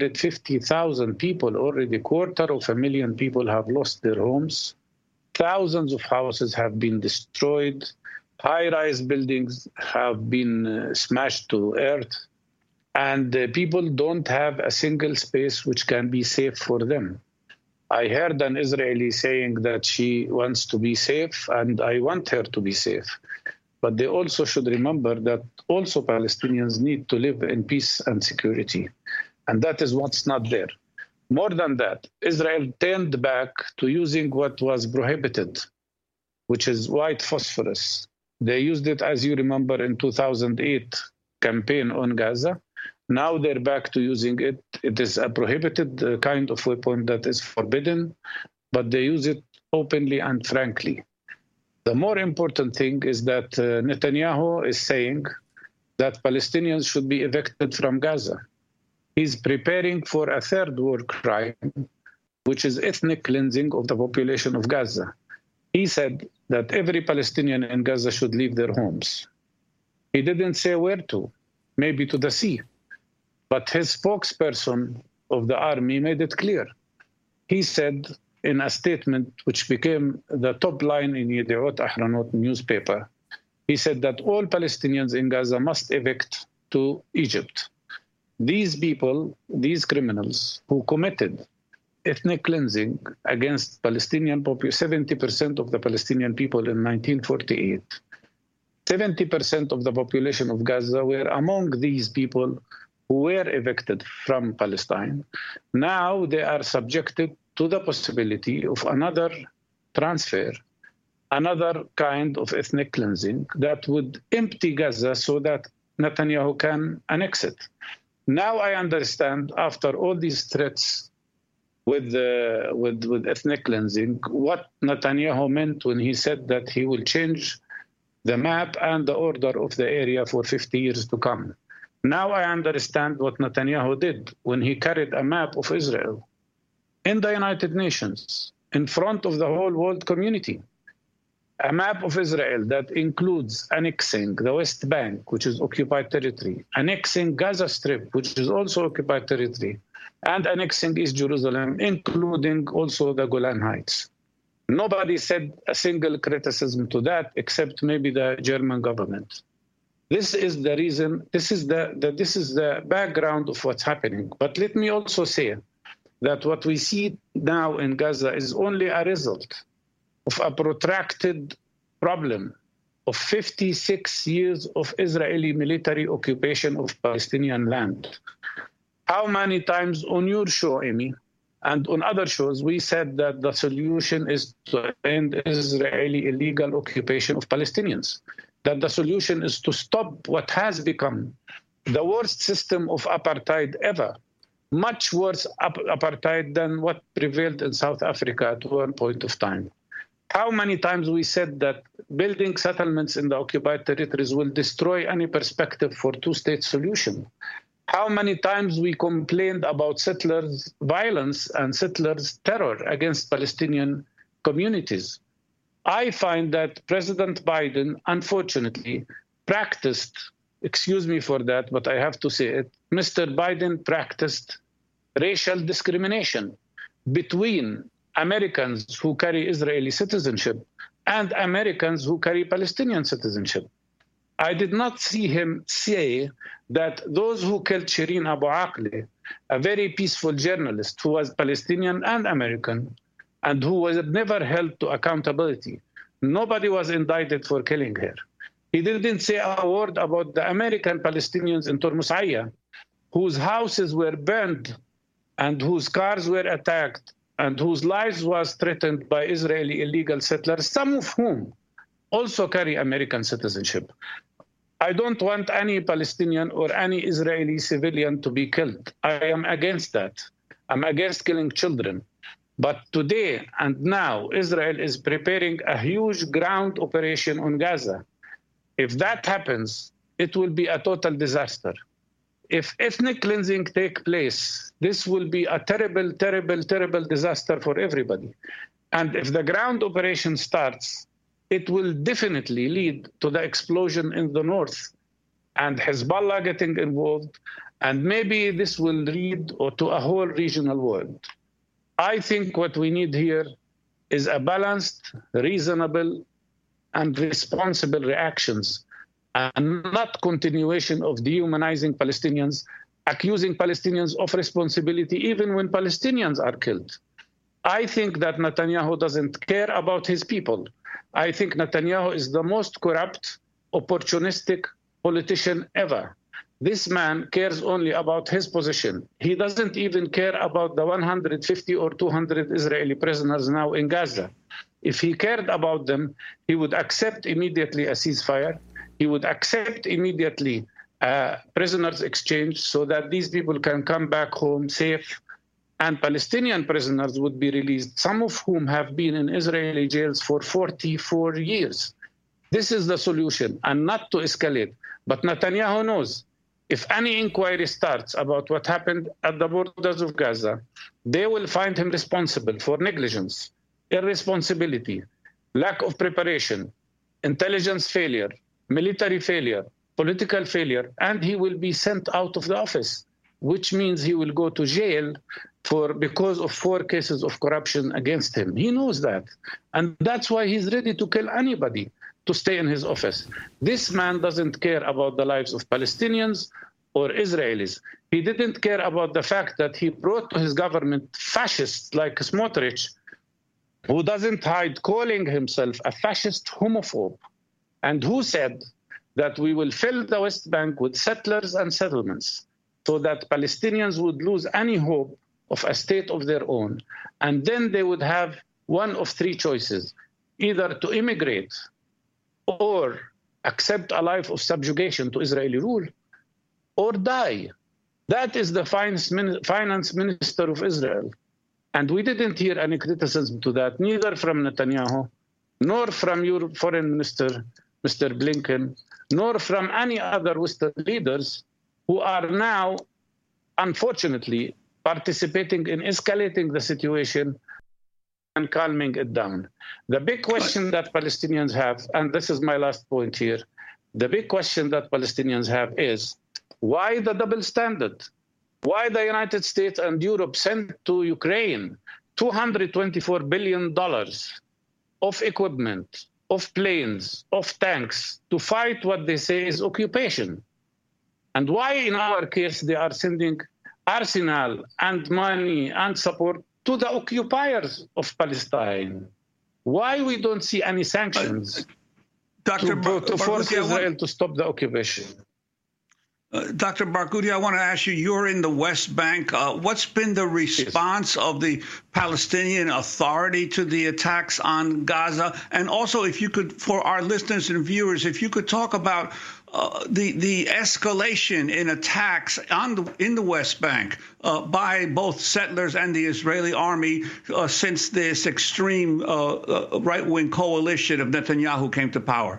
250,000 people, already 250,000 people, have lost their homes. Thousands of houses have been destroyed. High-rise buildings have been smashed to earth. And people don't have a single space which can be safe for them. I heard an Israeli saying that she wants to be safe, and I want her to be safe. but they also should remember that also Palestinians need to live in peace and security. And that is what's not there. More than that, Israel turned back to using what was prohibited, which is white phosphorus. They used it, as you remember, in 2008 campaign on Gaza. Now they're back to using it. It is a prohibited kind of weapon that is forbidden, but they use it openly and frankly. The more important thing is that Netanyahu is saying that Palestinians should be evicted from Gaza. He's preparing for a third war crime, which is ethnic cleansing of the population of Gaza. He said that every Palestinian in Gaza should leave their homes. He didn't say where to, maybe to the sea. But his spokesperson of the army made it clear. He said in a statement which became the top line in Yediot Ahronot newspaper, he said that all Palestinians in Gaza must evict to Egypt. These people, these criminals who committed ethnic cleansing against Palestinian population, 70% of the Palestinian people in 1948, 70% of the population of Gaza were among these people who were evicted from Palestine. Now they are subjected to the possibility of another transfer, another kind of ethnic cleansing that would empty Gaza so that Netanyahu can annex it. Now I understand, after all these threats with ethnic cleansing, what Netanyahu meant when he said that he will change the map and the order of the area for 50 years to come. Now I understand what Netanyahu did when he carried a map of Israel in the United Nations, in front of the whole world community. A map of Israel that includes annexing the West Bank, which is occupied territory, annexing Gaza Strip, which is also occupied territory, and annexing East Jerusalem, including also the Golan Heights. Nobody said a single criticism to that, except maybe the German government. This is the reason, this is the background of what's happening. But let me also say that what we see now in Gaza is only a result of a protracted problem of 56 years of Israeli military occupation of Palestinian land. How many times on your show, Amy, and on other shows, we said that the solution is to end Israeli illegal occupation of Palestinians, that the solution is to stop what has become the worst system of apartheid ever, much worse apartheid than what prevailed in South Africa at one point of time. How many times we said that building settlements in the occupied territories will destroy any perspective for two-state solution? How many times we complained about settlers' violence and settlers' terror against Palestinian communities? I find that President Biden, unfortunately, practiced, excuse me for that, but I have to say it, Mr. Biden practiced racial discrimination between Americans who carry Israeli citizenship and Americans who carry Palestinian citizenship. I did not see him say that those who killed Shireen Abu Akleh, a very peaceful journalist who was Palestinian and American, and who was never held to accountability. Nobody was indicted for killing her. He didn't say a word about the American Palestinians in Tormus Aya, whose houses were burned and whose cars were attacked and whose lives was threatened by Israeli illegal settlers, some of whom also carry American citizenship. I don't want any Palestinian or any Israeli civilian to be killed. I am against that. I'm against killing children. But today and now, Israel is preparing a huge ground operation on Gaza. If that happens, it will be a total disaster. If ethnic cleansing takes place, this will be a terrible, terrible, terrible disaster for everybody. And if the ground operation starts, it will definitely lead to the explosion in the north and Hezbollah getting involved. And maybe this will lead to a whole regional war. I think what we need here is a balanced, reasonable, and responsible reactions, and not continuation of dehumanizing Palestinians, accusing Palestinians of responsibility even when Palestinians are killed. I think that Netanyahu doesn't care about his people. I think Netanyahu is the most corrupt opportunistic politician ever. This man cares only about his position. He doesn't even care about the 150 or 200 Israeli prisoners now in Gaza. If he cared about them, he would accept immediately a ceasefire. He would accept immediately prisoners exchange so that these people can come back home safe, and Palestinian prisoners would be released, some of whom have been in Israeli jails for 44 years. This is the solution, and not to escalate. But Netanyahu knows if any inquiry starts about what happened at the borders of Gaza, they will find him responsible for negligence, irresponsibility, lack of preparation, intelligence failure, military failure, political failure, and he will be sent out of the office, which means he will go to jail because of 4 cases of corruption against him. He knows that. And that's why he's ready to kill anybody to stay in his office. This man doesn't care about the lives of Palestinians or Israelis. He didn't care about the fact that he brought to his government fascists like Smotrich, who doesn't hide calling himself a fascist homophobe, and who said that we will fill the West Bank with settlers and settlements so that Palestinians would lose any hope of a state of their own. And then they would have one of 3 choices, either to immigrate or accept a life of subjugation to Israeli rule, or die. That is the finance minister of Israel. And we didn't hear any criticism to that, neither from Netanyahu, nor from your foreign minister, Mr. Blinken, nor from any other Western leaders who are now, unfortunately, participating in escalating the situation and calming it down. The big question that Palestinians have, and this is my last point here, the big question that Palestinians have is, why the double standard? Why the United States and Europe sent to Ukraine $224 billion of equipment, of planes, of tanks to fight what they say is occupation? And why, in our case, they are sending arsenal and money and support to the occupiers of Palestine? Why we don't see any sanctions to force Israel to stop the occupation? Dr. Barghouti, I want to ask you, you're in the West Bank. What's been the response of the Palestinian Authority to the attacks on Gaza? And also, if you could, for our listeners and viewers, if you could talk about the escalation in attacks in the West Bank by both settlers and the Israeli army since this extreme right-wing coalition of Netanyahu came to power.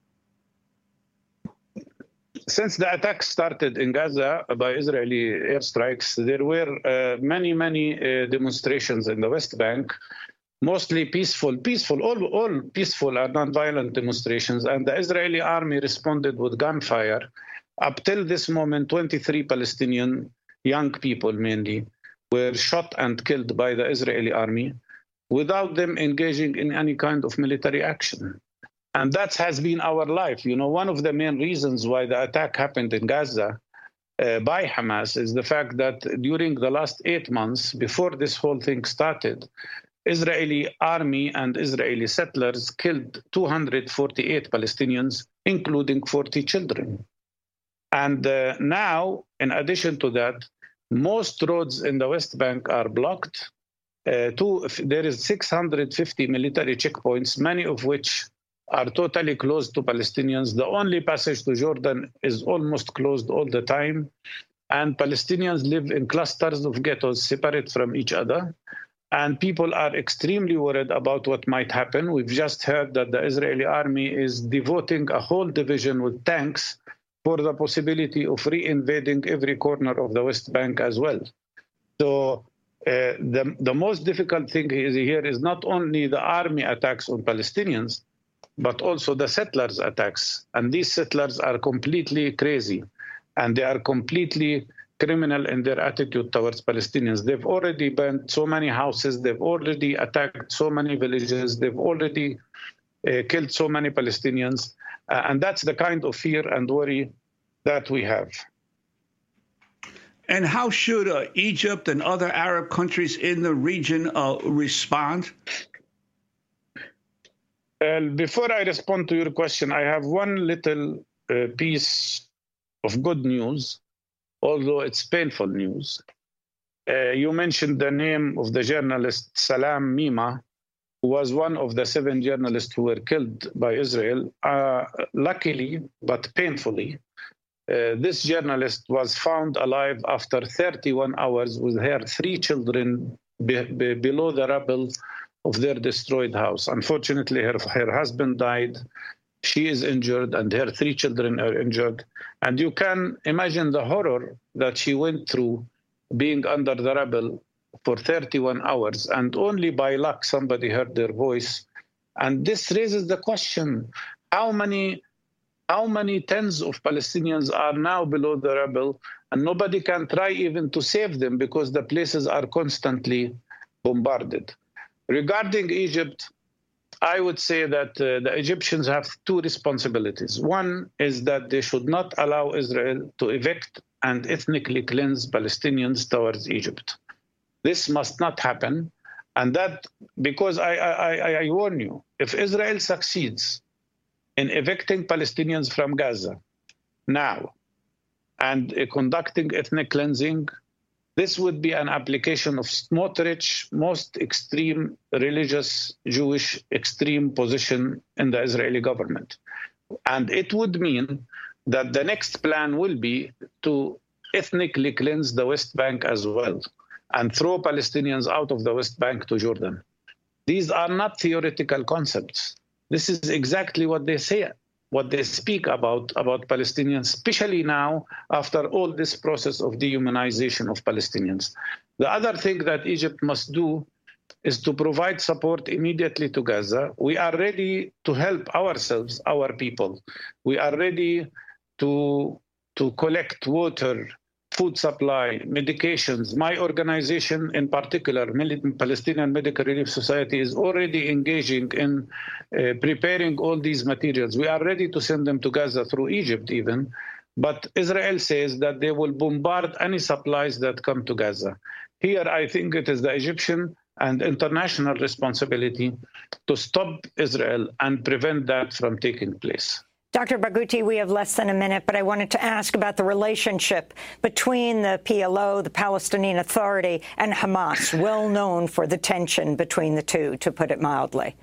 Since the attacks started in Gaza by Israeli airstrikes, there were many demonstrations in the West Bank, mostly peaceful, all peaceful and non-violent demonstrations, and the Israeli army responded with gunfire. Up till this moment, 23 Palestinian young people mainly were shot and killed by the Israeli army without them engaging in any kind of military action. And that has been our life. You know, one of the main reasons why the attack happened in Gaza by Hamas is the fact that during the last 8 months, before this whole thing started, Israeli army and Israeli settlers killed 248 Palestinians, including 40 children. And now, in addition to that, most roads in the West Bank are blocked. There is 650 military checkpoints, many of which are totally closed to Palestinians. The only passage to Jordan is almost closed all the time. And Palestinians live in clusters of ghettos separate from each other. And people are extremely worried about what might happen. We've just heard that the Israeli army is devoting a whole division with tanks for the possibility of re-invading every corner of the West Bank as well. So the most difficult thing here is not only the army attacks on Palestinians, but also the settlers' attacks. And these settlers are completely crazy, and they are completely criminal in their attitude towards Palestinians. They've already burnt so many houses, they've already attacked so many villages, they've already killed so many Palestinians, and that's the kind of fear and worry that we have. And how should Egypt and other Arab countries in the region respond? Before I respond to your question, I have one little piece of good news, although it's painful news. You mentioned the name of the journalist Salam Mima, who was one of the 7 journalists who were killed by Israel. Luckily, but painfully, this journalist was found alive after 31 hours with her 3 children below the rubble of their destroyed house. Unfortunately, her husband died. She is injured, and her 3 children are injured. And you can imagine the horror that she went through being under the rubble for 31 hours. And only by luck, somebody heard their voice. And this raises the question, how many tens of Palestinians are now below the rubble, and nobody can try even to save them because the places are constantly bombarded. Regarding Egypt, I would say that the Egyptians have 2 responsibilities. One is that they should not allow Israel to evict and ethnically cleanse Palestinians towards Egypt. This must not happen. And that, because I warn you, if Israel succeeds in evicting Palestinians from Gaza now and conducting ethnic cleansing, this would be an application of Smotrich, most extreme religious Jewish extreme position in the Israeli government. And it would mean that the next plan will be to ethnically cleanse the West Bank as well and throw Palestinians out of the West Bank to Jordan. These are not theoretical concepts. This is exactly what they say, what they speak about Palestinians, especially now after all this process of dehumanization of Palestinians. The other thing that Egypt must do is to provide support immediately to Gaza. We are ready to help ourselves, our people. We are ready to collect water, food supply, medications. My organization in particular, Palestinian Medical Relief Society, is already engaging in preparing all these materials. We are ready to send them to Gaza through Egypt even, but Israel says that they will bombard any supplies that come to Gaza. Here, I think it is the Egyptian and international responsibility to stop Israel and prevent that from taking place. Dr. Barghouti, we have less than a minute, but I wanted to ask about the relationship between the PLO, the Palestinian Authority, and Hamas, well known for the tension between the two, to put it mildly.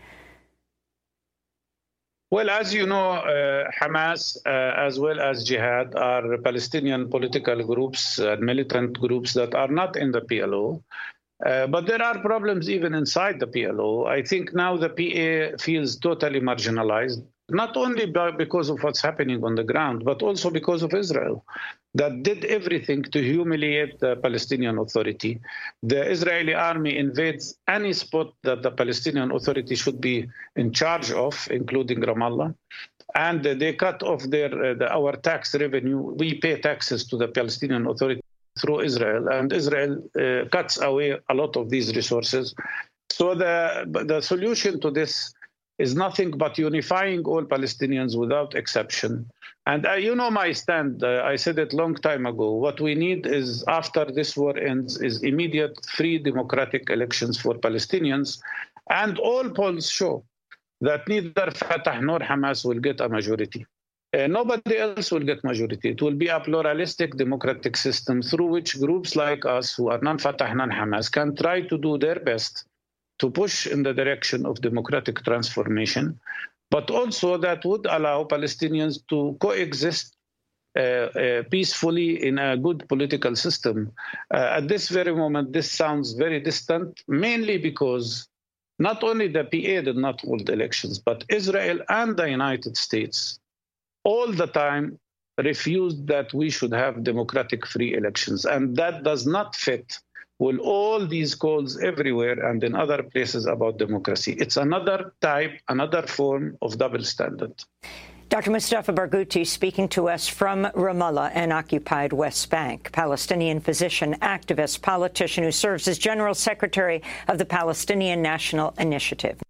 Well, as you know, Hamas, as well as Jihad, are Palestinian political groups, militant groups that are not in the PLO. But there are problems even inside the PLO. I think now the PA feels totally marginalized, not only because of what's happening on the ground, but also because of Israel, that did everything to humiliate the Palestinian Authority. The Israeli army invades any spot that the Palestinian Authority should be in charge of, including Ramallah, and they cut off our tax revenue. We pay taxes to the Palestinian Authority through Israel, and Israel cuts away a lot of these resources. So the solution to this is nothing but unifying all Palestinians without exception. And you know my stand. I said it long time ago. What we need is, after this war ends, is immediate free democratic elections for Palestinians. And all polls show that neither Fatah nor Hamas will get a majority. Nobody else will get majority. It will be a pluralistic democratic system through which groups like us, who are non-Fatah, non-Hamas, can try to do their best to push in the direction of democratic transformation, but also that would allow Palestinians to coexist peacefully in a good political system. At this very moment, this sounds very distant, mainly because not only the PA did not hold elections, but Israel and the United States all the time refused that we should have democratic free elections. And that does not fit with all these calls everywhere and in other places about democracy. It's another type, another form of double standard. Dr. Mustafa Barghouti speaking to us from Ramallah and occupied West Bank, Palestinian physician, activist, politician who serves as General Secretary of the Palestinian National Initiative.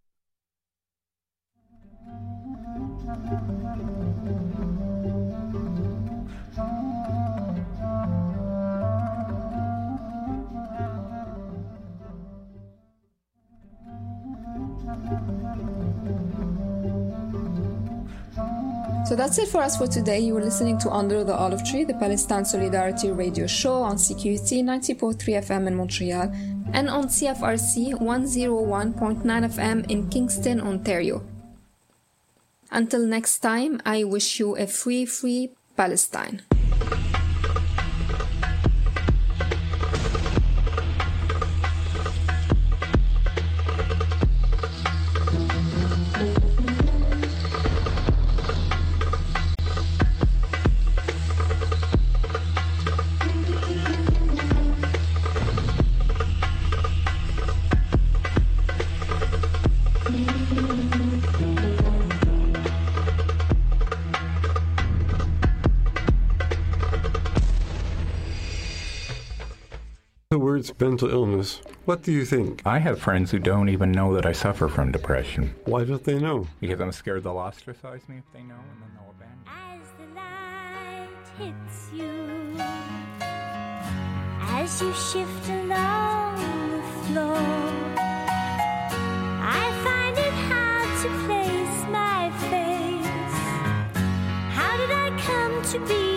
So that's it for us for today. You were listening to Under the Olive Tree, the Palestine Solidarity radio show on CQUT 90.3 FM in Montreal and on CFRC 101.9 FM in Kingston, Ontario. Until next time, I wish you a free Palestine. The words mental illness. What do you think? I have friends who don't even know that I suffer from depression. Why don't they know? Because I'm scared they'll ostracize me if they know, and then they'll abandon me. As the light hits you, as you shift along the floor, I find it hard to place my face. How did I come to be